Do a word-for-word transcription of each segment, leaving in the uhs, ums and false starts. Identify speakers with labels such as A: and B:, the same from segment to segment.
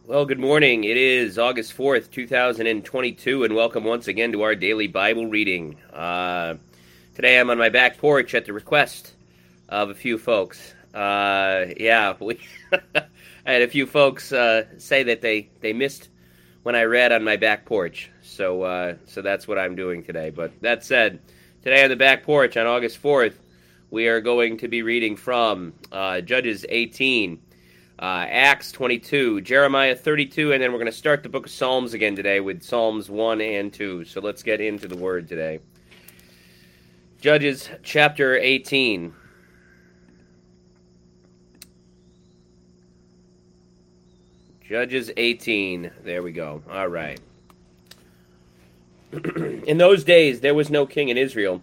A: Well, good morning. It is August fourth, two thousand twenty-two, and welcome once again to our daily Bible reading. Uh, today I'm on my back porch at the request of a few folks. Uh, yeah, we I had a few folks uh, say that they, they missed when I read on my back porch, so, uh, so that's what I'm doing today. But that said, today on the back porch on August fourth, we are going to be reading from uh, Judges eighteen, Uh, Acts twenty-two, Jeremiah thirty-two, and then we're going to start the book of Psalms again today with Psalms one and two. So let's get into the word today. Judges chapter eighteen. Judges eighteen. There we go. All right. In those days, there was no king in Israel,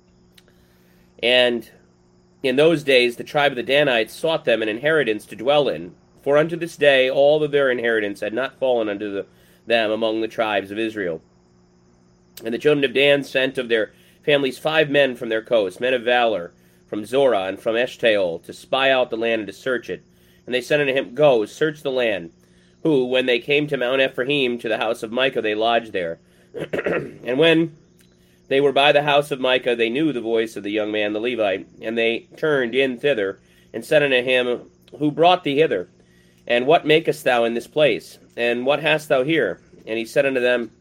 A: and in those days, the tribe of the Danites sought them an inheritance to dwell in, for unto this day all of their inheritance had not fallen unto the, them among the tribes of Israel. And the children of Dan sent of their families five men from their coast, men of valor, from Zorah and from Eshtaol, to spy out the land and to search it. And they said unto him, Go, search the land. Who, when they came to Mount Ephraim, to the house of Micah, they lodged there. And when they were by the house of Micah, they knew the voice of the young man the Levite, and they turned in thither, and said unto him, Who brought thee hither? And what makest thou in this place? And what hast thou here? And he said unto them,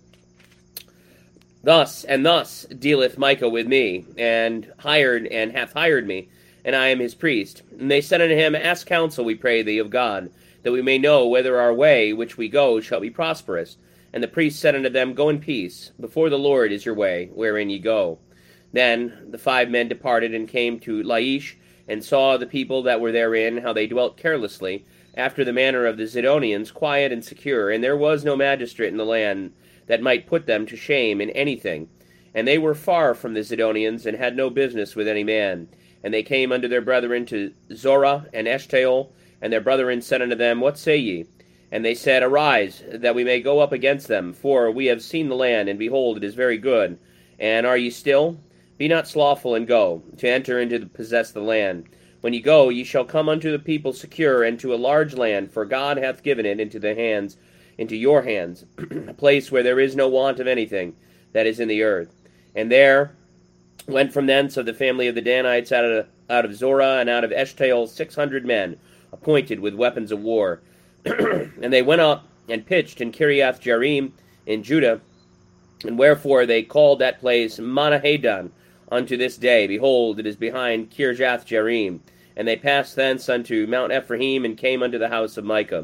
A: Thus and thus dealeth Micah with me, and hired and hath hired me, and I am his priest. And they said unto him, Ask counsel, we pray thee, of God, that we may know whether our way which we go shall be prosperous. And the priest said unto them, Go in peace. Before the Lord is your way, wherein ye go. Then the five men departed, and came to Laish, and saw the people that were therein, how they dwelt carelessly, after the manner of the Zidonians, quiet and secure. And there was no magistrate in the land that might put them to shame in anything. And they were far from the Zidonians, and had no business with any man. And they came unto their brethren to Zorah and Eshtaol, and their brethren said unto them, What say ye? And they said, Arise, that we may go up against them, for we have seen the land, and behold, it is very good. And are ye still? Be not slothful, and go, to enter into to possess the land. When ye go, ye shall come unto the people secure, and to a large land, for God hath given it into the hands, into your hands, a place where there is no want of anything that is in the earth. And there went from thence of the family of the Danites out of, out of Zorah and out of Eshtaol six hundred men, appointed with weapons of war. And they went up and pitched in Kiriath Jearim in Judah, and wherefore they called that place Manahadan unto this day. Behold, it is behind Kirjath Jearim. And they passed thence unto Mount Ephraim, and came unto the house of Micah.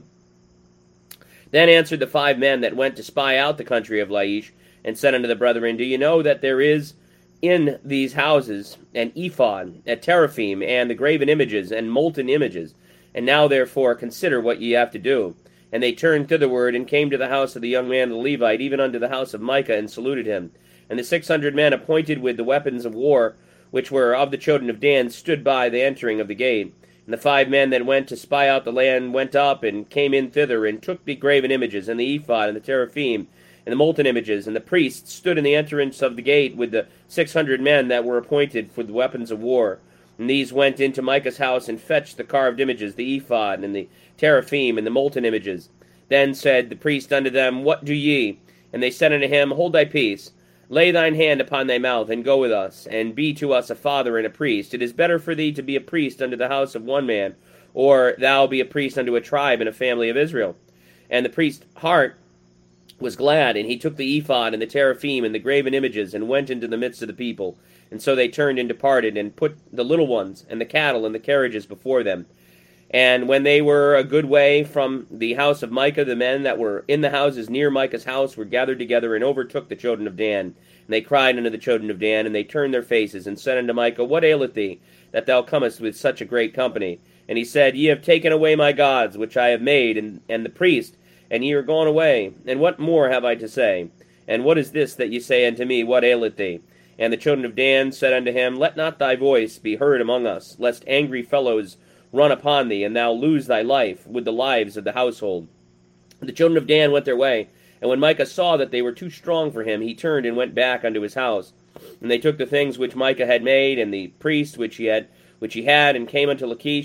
A: Then answered the five men that went to spy out the country of Laish, and said unto the brethren, Do you know that there is in these houses an ephod, a teraphim, and the graven images, and molten images? And now, therefore, consider what ye have to do. And they turned thitherward, and came to the house of the young man the Levite, even unto the house of Micah, and saluted him. And the six hundred men appointed with the weapons of war, which were of the children of Dan, stood by the entering of the gate. And the five men that went to spy out the land went up, and came in thither, and took the graven images, and the ephod, and the teraphim, and the molten images. And the priests stood in the entrance of the gate with the six hundred men that were appointed for the weapons of war. And these went into Micah's house, and fetched the carved images, the ephod, and the teraphim, and the molten images. Then said the priest unto them, What do ye? And they said unto him, Hold thy peace. Lay thine hand upon thy mouth, and go with us, and be to us a father and a priest. It is better for thee to be a priest unto the house of one man, or thou be a priest unto a tribe and a family of Israel. And the priest's heart was glad, and he took the ephod, and the teraphim, and the graven images, and went into the midst of the people. And so they turned and departed, and put the little ones, and the cattle, and the carriages before them. And when they were a good way from the house of Micah, the men that were in the houses near Micah's house were gathered together, and overtook the children of Dan. And they cried unto the children of Dan, and they turned their faces, and said unto Micah, What aileth thee, that thou comest with such a great company? And he said, Ye have taken away my gods, which I have made, and, and the priest, and ye are gone away. And what more have I to say? And what is this that ye say unto me, What aileth thee? And the children of Dan said unto him, Let not thy voice be heard among us, lest angry fellows run upon thee, and thou lose thy life with the lives of the household. And the children of Dan went their way, and when Micah saw that they were too strong for him, he turned and went back unto his house. And they took the things which Micah had made, and the priest which he had, which he had, and came unto Lachish,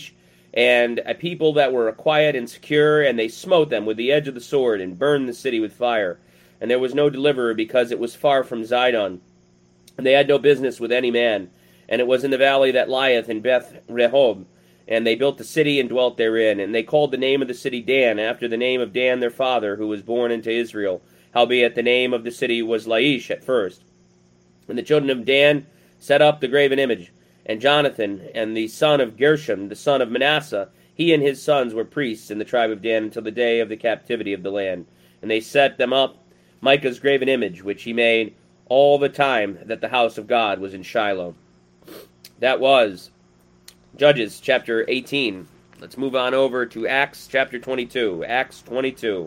A: and a people that were quiet and secure, and they smote them with the edge of the sword, and burned the city with fire. And there was no deliverer, because it was far from Zidon. And they had no business with any man. And it was in the valley that lieth in Beth Rehob. And they built the city and dwelt therein. And they called the name of the city Dan, after the name of Dan their father, who was born into Israel. Howbeit the name of the city was Laish at first. And the children of Dan set up the graven image. And Jonathan, and the son of Gershom, the son of Manasseh, he and his sons were priests in the tribe of Dan until the day of the captivity of the land. And they set them up Micah's graven image, which he made all the time that the house of God was in Shiloh. That was Judges chapter eighteen. Let's move on over to Acts chapter twenty-two. Acts twenty-two.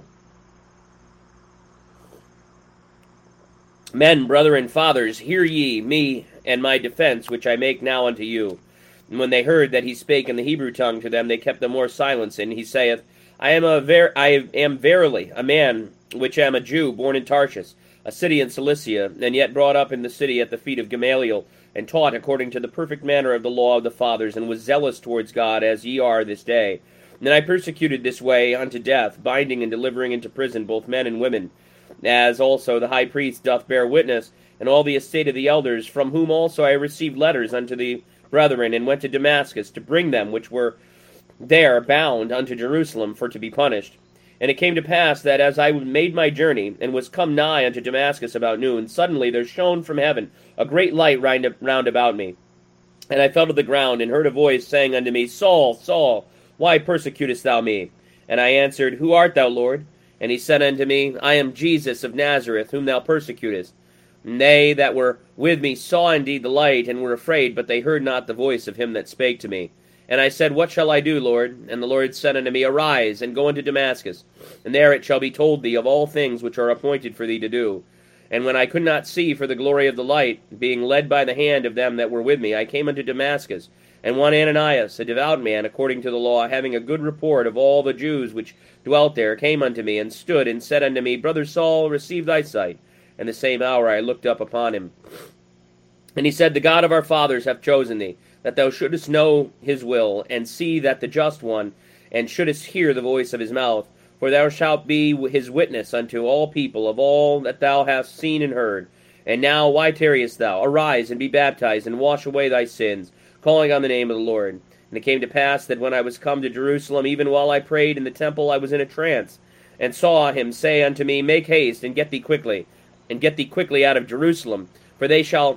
A: Men, brethren, fathers, hear ye me and my defense, which I make now unto you. And when they heard that he spake in the Hebrew tongue to them, they kept the more silence. And he saith, I am a ver- I am verily a man which am a Jew, born in Tarshish, a city in Cilicia, and yet brought up in the city at the feet of Gamaliel, and taught according to the perfect manner of the law of the fathers, and was zealous towards God, as ye are this day. And I persecuted this way unto death, binding and delivering into prison both men and women, as also the high priest doth bear witness, and all the estate of the elders, from whom also I received letters unto the brethren, and went to Damascus to bring them which were there bound unto Jerusalem for to be punished. And it came to pass that as I made my journey, and was come nigh unto Damascus about noon, suddenly there shone from heaven a great light round about me. And I fell to the ground, and heard a voice saying unto me, Saul, Saul, why persecutest thou me? And I answered, Who art thou, Lord? And he said unto me, I am Jesus of Nazareth, whom thou persecutest. And they that were with me saw indeed the light, and were afraid, but they heard not the voice of him that spake to me. And I said, What shall I do, Lord? And the Lord said unto me, Arise, and go unto Damascus, and there it shall be told thee of all things which are appointed for thee to do. And when I could not see for the glory of the light, being led by the hand of them that were with me, I came unto Damascus. And one Ananias, a devout man, according to the law, having a good report of all the Jews which dwelt there, came unto me, and stood, and said unto me, Brother Saul, receive thy sight. And the same hour I looked up upon him. And he said, The God of our fathers hath chosen thee, that thou shouldest know his will, and see that the just one, and shouldest hear the voice of his mouth. For thou shalt be his witness unto all people of all that thou hast seen and heard. And now why tarriest thou? Arise, and be baptized, and wash away thy sins, calling on the name of the Lord. And it came to pass that when I was come to Jerusalem, even while I prayed in the temple, I was in a trance, and saw him say unto me, Make haste, and get thee quickly, and get thee quickly out of Jerusalem, for they shall,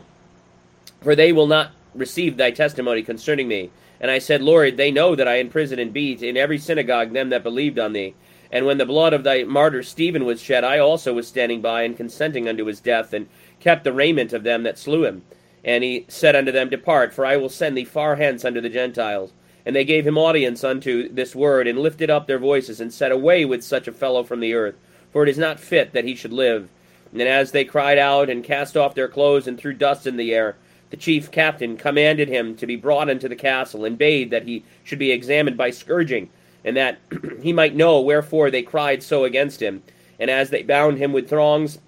A: for they will not receive thy testimony concerning me. And I said, Lord, they know that I imprison and beat in every synagogue them that believed on thee. And when the blood of thy martyr Stephen was shed, I also was standing by, and consenting unto his death, and kept the raiment of them that slew him. And he said unto them, Depart, for I will send thee far hence unto the Gentiles. And they gave him audience unto this word, and lifted up their voices, and said, Away with such a fellow from the earth, for it is not fit that he should live. And as they cried out, and cast off their clothes, and threw dust in the air, the chief captain commanded him to be brought into the castle, and bade that he should be examined by scourging, and that he might know wherefore they cried so against him. And as they bound him with thongs,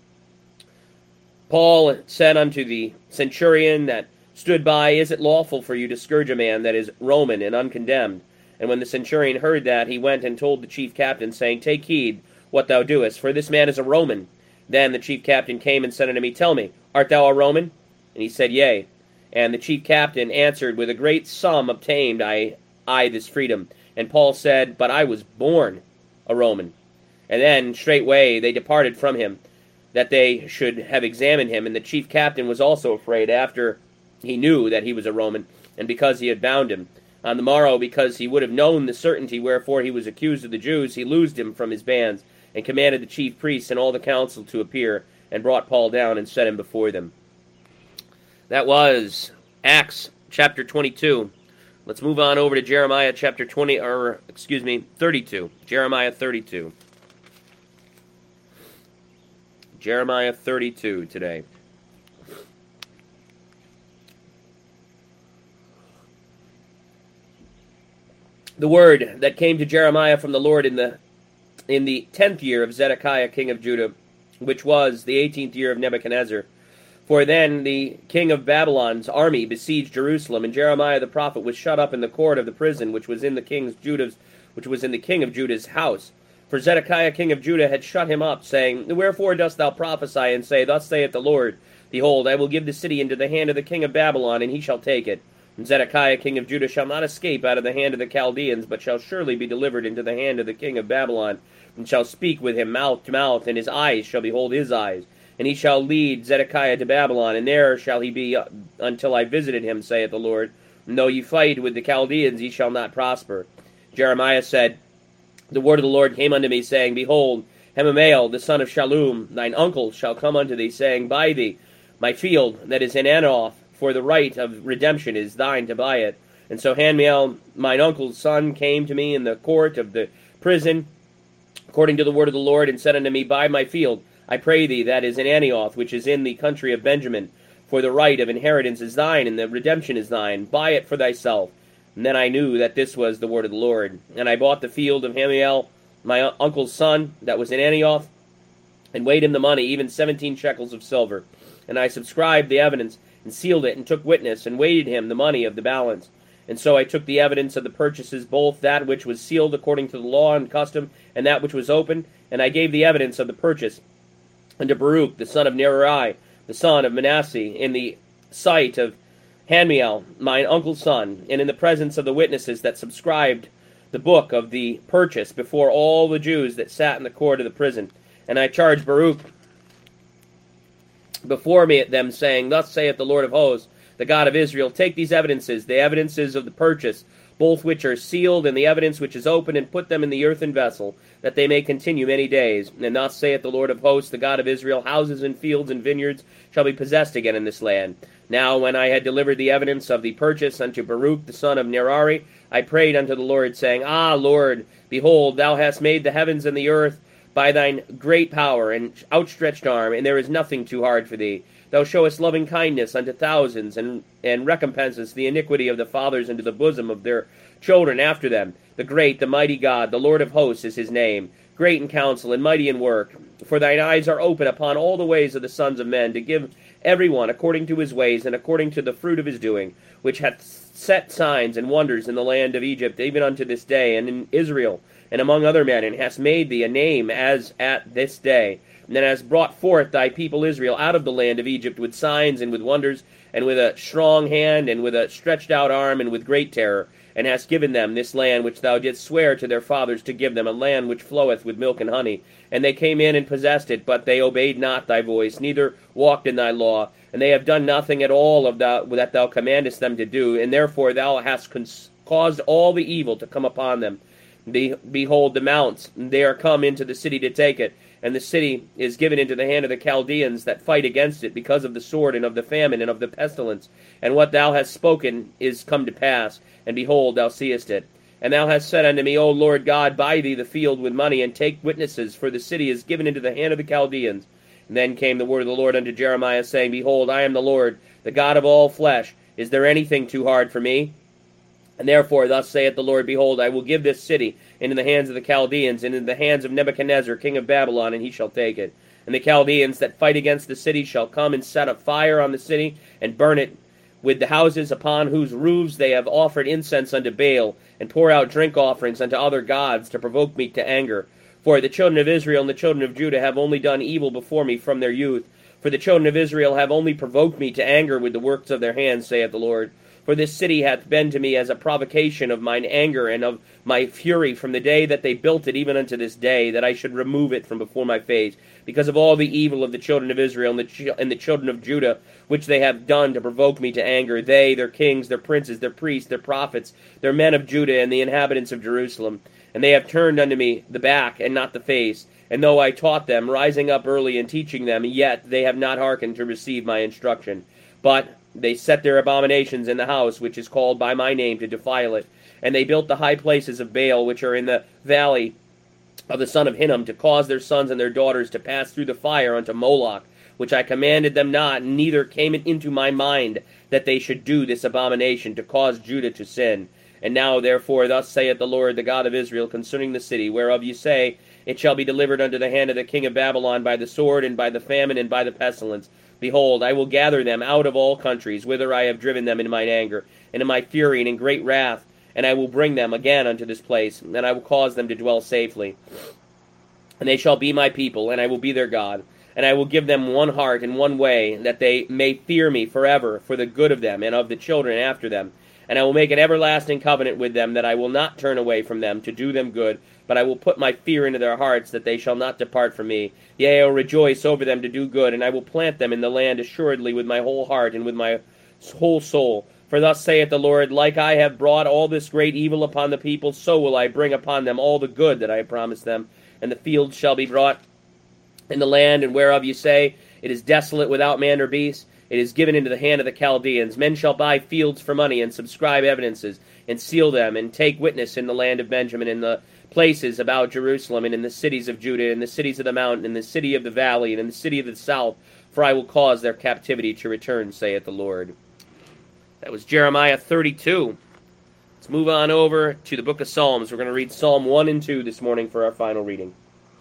A: Paul said unto the centurion that stood by, Is it lawful for you to scourge a man that is Roman and uncondemned? And when the centurion heard that, he went and told the chief captain, saying, Take heed what thou doest, for this man is a Roman. Then the chief captain came and said unto me, Tell me, art thou a Roman? And he said, Yea. And the chief captain answered, With a great sum obtained I, I this freedom. And Paul said, But I was born a Roman. And then straightway they departed from him, that they should have examined him. And the chief captain was also afraid, after he knew that he was a Roman, and because he had bound him. On the morrow, because he would have known the certainty wherefore he was accused of the Jews, he loosed him from his bands, and commanded the chief priests and all the council to appear, and brought Paul down and set him before them. That was Acts chapter twenty-two. Let's move on over to Jeremiah chapter twenty, or excuse me, thirty-two. Jeremiah thirty-two. Jeremiah thirty-two today. The word that came to Jeremiah from the Lord in the in the tenth year of Zedekiah king of Judah, which was the eighteenth year of Nebuchadnezzar, For then the king of Babylon's army besieged Jerusalem, and Jeremiah the prophet was shut up in the court of the prison which was in the king's Judah's, which was in the king of Judah's house. For Zedekiah king of Judah had shut him up, saying, Wherefore dost thou prophesy, and say, Thus saith the Lord, Behold, I will give the city into the hand of the king of Babylon, and he shall take it. And Zedekiah king of Judah shall not escape out of the hand of the Chaldeans, but shall surely be delivered into the hand of the king of Babylon, and shall speak with him mouth to mouth, and his eyes shall behold his eyes. And he shall lead Zedekiah to Babylon, and there shall he be uh, until I visited him, saith the Lord. And though ye fight with the Chaldeans, ye shall not prosper. Jeremiah said, The word of the Lord came unto me, saying, Behold, Hanameel, the son of Shallum, thine uncle, shall come unto thee, saying, Buy thee my field that is in Anathoth, for the right of redemption is thine to buy it. And so Hanameel, mine uncle's son, came to me in the court of the prison, according to the word of the Lord, and said unto me, Buy my field, I pray thee, that is in Anathoth, which is in the country of Benjamin, for the right of inheritance is thine, and the redemption is thine. Buy it for thyself. And then I knew that this was the word of the Lord. And I bought the field of Hanameel, my uncle's son, that was in Anathoth, and weighed him the money, even seventeen shekels of silver. And I subscribed the evidence, and sealed it, and took witness, and weighed him the money of the balance. And so I took the evidence of the purchases, both that which was sealed according to the law and custom, and that which was open, and I gave the evidence of the purchase unto Baruch, the son of Neriah, the son of Manasseh, in the sight of Hanameel, mine uncle's son, and in the presence of the witnesses that subscribed the book of the purchase before all the Jews that sat in the court of the prison. And I charged Baruch before me at them, saying, Thus saith the Lord of hosts, the God of Israel, Take these evidences, the evidences of the purchase, both which are sealed, and the evidence which is open, and put them in the earthen vessel, that they may continue many days. And thus saith the Lord of hosts, the God of Israel, Houses and fields and vineyards shall be possessed again in this land. Now when I had delivered the evidence of the purchase unto Baruch the son of Neriah, I prayed unto the Lord, saying, Ah, Lord, behold, thou hast made the heavens and the earth by thine great power and outstretched arm, and there is nothing too hard for thee. Thou showest loving kindness unto thousands, and, and recompensest the iniquity of the fathers into the bosom of their children after them. The great, the mighty God, the Lord of hosts is his name, great in counsel and mighty in work. For thine eyes are open upon all the ways of the sons of men, to give every one according to his ways and according to the fruit of his doing, which hath set signs and wonders in the land of Egypt, even unto this day, and in Israel, and among other men, and hast made thee a name as at this day. And then hast brought forth thy people Israel out of the land of Egypt with signs and with wonders, and with a strong hand, and with a stretched out arm, and with great terror, and hast given them this land which thou didst swear to their fathers to give them, a land which floweth with milk and honey. And they came in and possessed it, but they obeyed not thy voice, neither walked in thy law. And they have done nothing at all of thou, that thou commandest them to do, and therefore thou hast cons- caused all the evil to come upon them. Be- behold, the mounts, they are come into the city to take it, and the city is given into the hand of the Chaldeans that fight against it, because of the sword, and of the famine, and of the pestilence. And what thou hast spoken is come to pass, and behold, thou seest it. And thou hast said unto me, O Lord God, buy thee the field with money, and take witnesses, for the city is given into the hand of the Chaldeans. And then came the word of the Lord unto Jeremiah, saying, Behold, I am the Lord, the God of all flesh. Is there anything too hard for me? And therefore, thus saith the Lord, Behold, I will give this city into the hands of the Chaldeans, and into the hands of Nebuchadnezzar, king of Babylon, and he shall take it. And the Chaldeans that fight against the city shall come and set a fire on the city, and burn it with the houses upon whose roofs they have offered incense unto Baal, and pour out drink offerings unto other gods, to provoke me to anger. For the children of Israel and the children of Judah have only done evil before me from their youth. For the children of Israel have only provoked me to anger with the works of their hands, saith the Lord. For this city hath been to me as a provocation of mine anger and of my fury from the day that they built it even unto this day, that I should remove it from before my face, because of all the evil of the children of Israel and the, ch- and the children of Judah, which they have done to provoke me to anger, they, their kings, their princes, their priests, their prophets, their men of Judah, and the inhabitants of Jerusalem. And they have turned unto me the back and not the face. And though I taught them, rising up early and teaching them, yet they have not hearkened to receive my instruction. But they set their abominations in the house which is called by my name, to defile it. And they built the high places of Baal, which are in the valley of the son of Hinnom, to cause their sons and their daughters to pass through the fire unto Moloch, which I commanded them not, neither came it into my mind that they should do this abomination, to cause Judah to sin. And now, therefore, thus saith the Lord, the God of Israel, concerning the city, whereof ye say, It shall be delivered unto the hand of the king of Babylon by the sword, and by the famine, and by the pestilence. Behold, I will gather them out of all countries, whither I have driven them in mine anger, and in my fury, and in great wrath, and I will bring them again unto this place, and I will cause them to dwell safely. And they shall be my people, and I will be their God. And I will give them one heart and one way, that they may fear me forever, for the good of them, and of the children after them. And I will make an everlasting covenant with them, that I will not turn away from them, to do them good, but I will put my fear into their hearts, that they shall not depart from me. Yea, I will rejoice over them to do good, and I will plant them in the land assuredly with my whole heart, and with my whole soul. For thus saith the Lord, like I have brought all this great evil upon the people, so will I bring upon them all the good that I have promised them. And the fields shall be brought in the land, and whereof you say, it is desolate without man or beast, it is given into the hand of the Chaldeans. Men shall buy fields for money, and subscribe evidences, and seal them, and take witness in the land of Benjamin, in the places about Jerusalem, and in the cities of Judah, in the cities of the mountain, in the city of the valley, and in the city of the south, for I will cause their captivity to return, saith the Lord. That was Jeremiah thirty-two. Let's move on over to the book of Psalms. We're going to read Psalm one and two this morning for our final reading.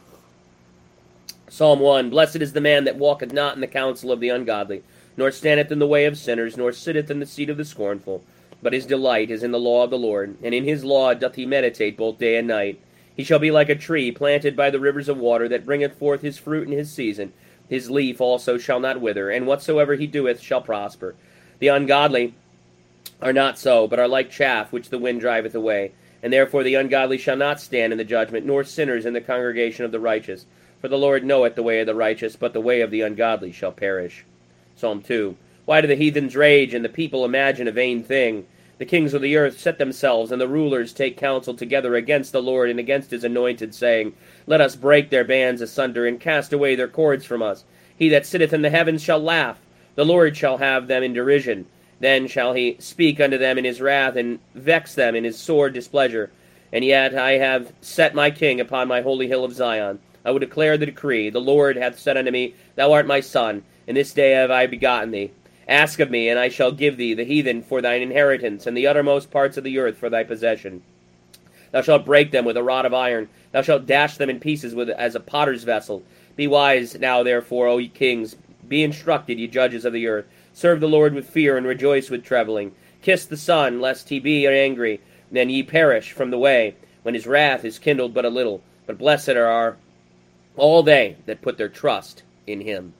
A: Psalm one, Blessed is the man that walketh not in the counsel of the ungodly, nor standeth in the way of sinners, nor sitteth in the seat of the scornful. But his delight is in the law of the Lord, and in his law doth he meditate both day and night. He shall be like a tree planted by the rivers of water, that bringeth forth his fruit in his season. His leaf also shall not wither, and whatsoever he doeth shall prosper. The ungodly are not so, but are like chaff which the wind driveth away. And therefore the ungodly shall not stand in the judgment, nor sinners in the congregation of the righteous. For the Lord knoweth the way of the righteous, but the way of the ungodly shall perish. Psalm two. Why do the heathens rage, and the people imagine a vain thing? The kings of the earth set themselves, and the rulers take counsel together against the Lord and against his anointed, saying, Let us break their bands asunder, and cast away their cords from us. He that sitteth in the heavens shall laugh. The Lord shall have them in derision. Then shall he speak unto them in his wrath, and vex them in his sore displeasure. And yet I have set my king upon my holy hill of Zion. I will declare the decree. The Lord hath said unto me, Thou art my son, and this day have I begotten thee. Ask of me, and I shall give thee the heathen for thine inheritance, and the uttermost parts of the earth for thy possession. Thou shalt break them with a rod of iron. Thou shalt dash them in pieces with as a potter's vessel. Be wise now, therefore, O ye kings. Be instructed, ye judges of the earth. Serve the Lord with fear, and rejoice with trembling. Kiss the Son, lest he be angry, then ye perish from the way, when his wrath is kindled but a little. But blessed are all they that put their trust in him.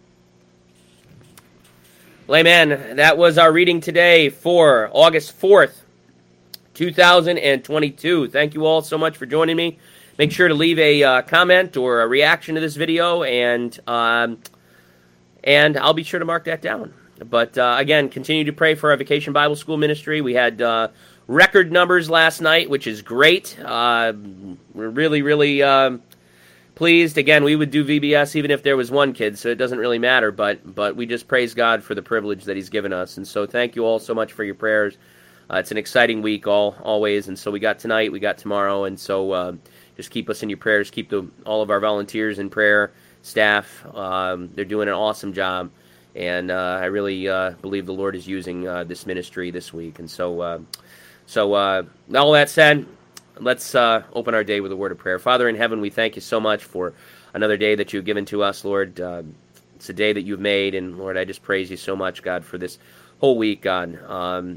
A: Well, amen. That was our reading today for August fourth, two thousand twenty-two. Thank you all so much for joining me. Make sure to leave a uh, comment or a reaction to this video, and um, and I'll be sure to mark that down. But, uh, again, continue to pray for our Vacation Bible School ministry. We had uh, record numbers last night, which is great. Uh, we're really, really um, pleased. Again, we would do V B S even if there was one kid, so it doesn't really matter. But but we just praise God for the privilege that he's given us. And so thank you all so much for your prayers. Uh, it's an exciting week all always. And so we got tonight, we got tomorrow. And so uh, just keep us in your prayers. Keep the, all of our volunteers in prayer, staff. Um, they're doing an awesome job. And uh, I really uh, believe the Lord is using uh, this ministry this week. And so, uh, so uh, all that said, let's uh, open our day with a word of prayer. Father in heaven, we thank you so much for another day that you've given to us, Lord. Uh, it's a day that you've made, and Lord, I just praise you so much, God, for this whole week, God. Um,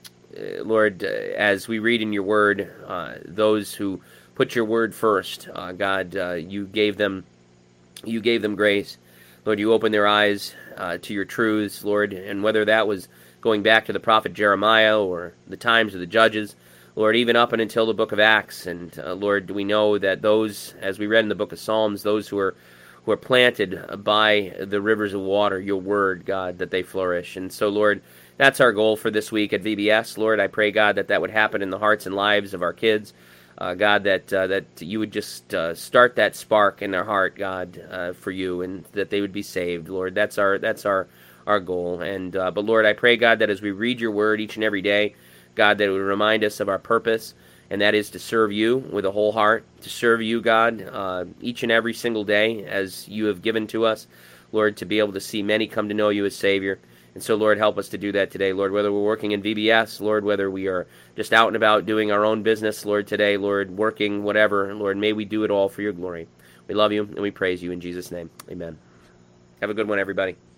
A: Lord, as we read in your word, uh, those who put your word first, uh, God, uh, you gave them, you gave them grace. Lord, you opened their eyes uh, to your truths, Lord, and whether that was going back to the prophet Jeremiah or the times of the judges, Lord, even up and until the book of Acts. And uh, Lord, we know that those, as we read in the book of Psalms, those who are who are planted by the rivers of water, your word, God, that they flourish. And so, Lord, that's our goal for this week at V B S. Lord, I pray, God, that that would happen in the hearts and lives of our kids. Uh, God, that uh, that you would just uh, start that spark in their heart, God, uh, for you, and that they would be saved, Lord. That's our that's our our goal. And uh, but Lord, I pray, God, that as we read your word each and every day, God, that it would remind us of our purpose, and that is to serve you with a whole heart, to serve you, God, uh, each and every single day as you have given to us, Lord, to be able to see many come to know you as Savior. And so, Lord, help us to do that today, Lord, whether we're working in V B S, Lord, whether we are just out and about doing our own business, Lord, today, Lord, working, whatever, Lord, may we do it all for your glory. We love you and we praise you in Jesus' name. Amen. Have a good one, everybody.